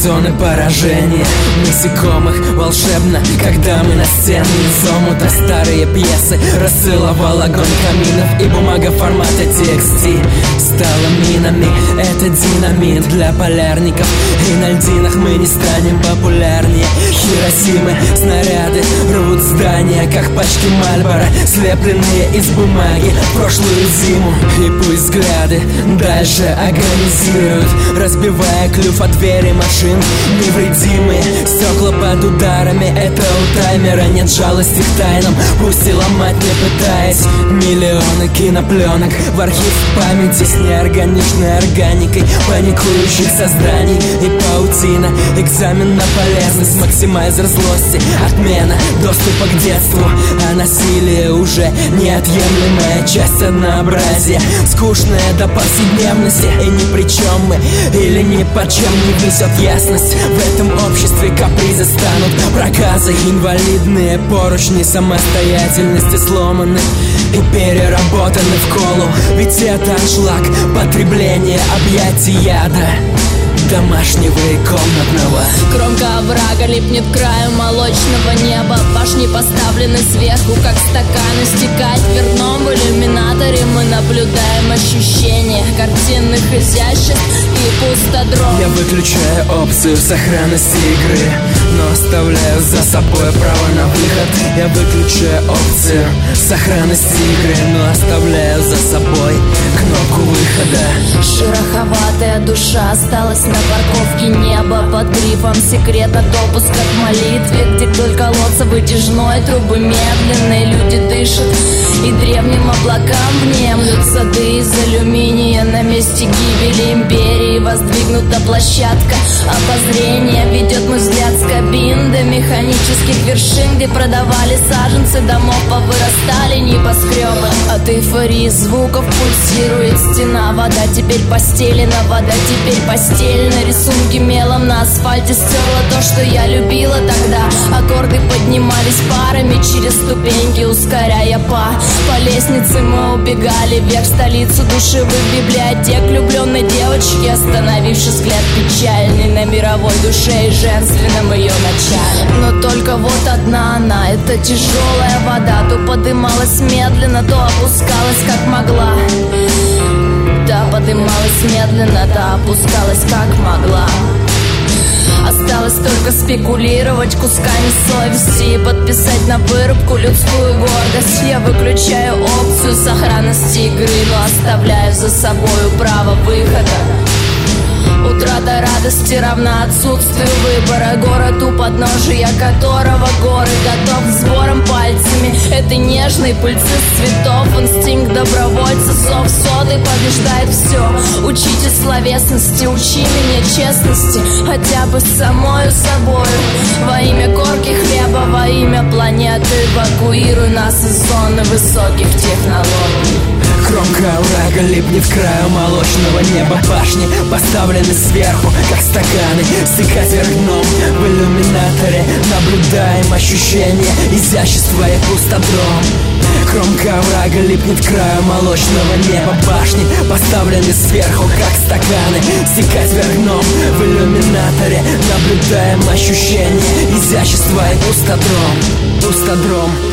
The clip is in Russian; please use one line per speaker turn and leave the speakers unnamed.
зоны поражения насекомых волшебно, когда мы на сцене из омута старые пьесы рассыловал огонь каминов, и бумага формата TXT стала минами. Это динамит для полярников, и на льдинах мы не станем популярнее Хиросимы. Снаряды рвут здания, как пачки Мальборо, слепленные из бумаги в прошлую зиму. И пусть взгляды дальше агонизируют, разбивая клюв от двери машин. Невредимые стекла под ударами, это у таймера нет жалости к тайнам, пусть и ломать не пытаясь. Миллионы кинопленок в архив памяти с неорганичной органикой паникующих созданий. И паутина, экзамен на полезность, максимайзер злости, отмена доступа к детству. А насилие уже неотъемлемая часть однообразия, скучная до повседневности. И ни при чем мы или ни почем не внесет ясность. В этом обществе капризы станут проказой. Инвалидные поручни самостоятельности сломаны и переработаны в колу. Ведь это аншлаг, потребление объятий яда домашнего и комнатного.
Кромка оврага липнет к краю молочного неба. Башни поставлены сверху, как стаканы. Стекает вверх дном в иллюминаторе. Мы наблюдаем ощущения картинных изяществ и пустодром.
Я выключаю опцию сохранности игры, но оставляю за собой право на выход. Я выключаю опцию сохранности игры, но оставляю за собой кнопку выхода.
Шероховатая душа осталась на парковке неба под грифом секретно допуск к молитве, где вдоль колодца вытяжной трубы медленные люди дышат и древним облакам внемлют. Сады из алюминия на месте гибели империи, воздвигнута площадка обозрения, ведет мой взгляд с кабин до механических вершин, где продавали саженцы домов, повырастали небоскребы. От эйфории звуков пульсирует стена, вода теперь постелена, вода теперь постель. На рисунке мелом на асфальте стерла то, что я любила тогда. Аккорды поднимались парами через ступеньки, ускоряя по лестнице мы убегали вверх, столицу душевых библиотек влюбленной девочки, остановивший взгляд печальный на мировой душе и женственном ее начале. Но только вот одна она, это тяжелая вода, то подымалась медленно, то опускалась как могла. Да, подымалась медленно, да, опускалась как могла. Осталось только спекулировать кусками совести и подписать на вырубку людскую гордость. Я выключаю опцию сохранности игры, но оставляю за собою право выхода. Утрата радости равна отсутствию выбора. Город, у подножия которого горы готов к сборам пальцами этой нежной пыльцы цветов. Инстинкт добровольца, зов соды побеждает все. Учитель словесности, учи меня честности, хотя бы с самою собою. Во имя корки хлеба, во имя планеты, эвакуируй нас из зоны высоких технологий.
Кромка оврага липнет к краю молочного неба. Башни поставлены сверху, как стаканы, стекать вверх дном в иллюминаторе. Наблюдаем ощущение изящества и пустодром. Кромка оврага липнет к краю молочного неба. Башни поставлены сверху, как стаканы, стекать вверх дном в иллюминаторе. Наблюдаем ощущение изящества и пустодром. Пустодром.